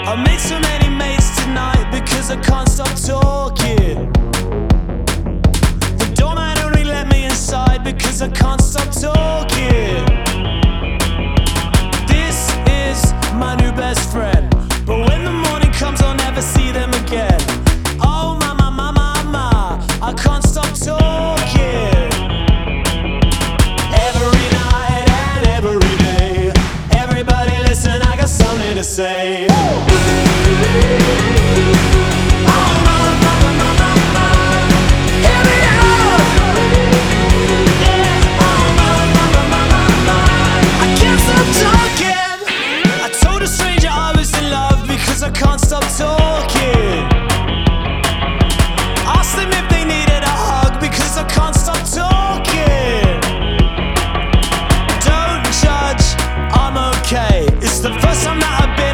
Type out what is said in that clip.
I made so many mates tonight because I can't stop talking. The doorman only let me inside because I can't stop talking. This is my new best friend, but when the morning comes I'll never see them again. Oh mama, mama, mama, I can't stop talking. Every night and every day, everybody listen, I got something to say. I can't stop talking. Ask them if they needed a hug because I can't stop talking. Don't judge, I'm okay. It's the first time that I've been